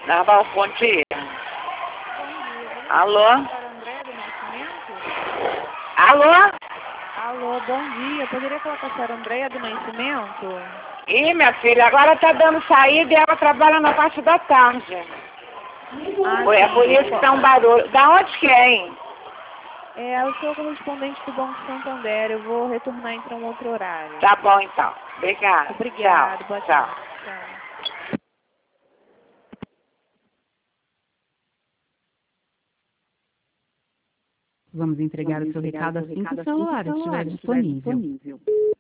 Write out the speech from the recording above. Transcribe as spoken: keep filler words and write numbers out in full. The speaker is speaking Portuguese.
Narval, bom dia. Alô? André do Nascimento? Alô? Alô, bom dia. Poderia falar com a senhora Andréia do Nascimento? Ih, minha filha, agora tá dando saída e ela trabalha na parte da tarde. Ah, Foi, é sim. por isso que tá um barulho. Da onde que é, hein? É, eu sou correspondente do Banco Santander. Eu vou retornar então um outro horário. Tá bom, então. Obrigada. Obrigada. Tchau. Boa Tchau. tarde. Tchau. Vamos entregar o seu recado assim que o celular estiver disponível.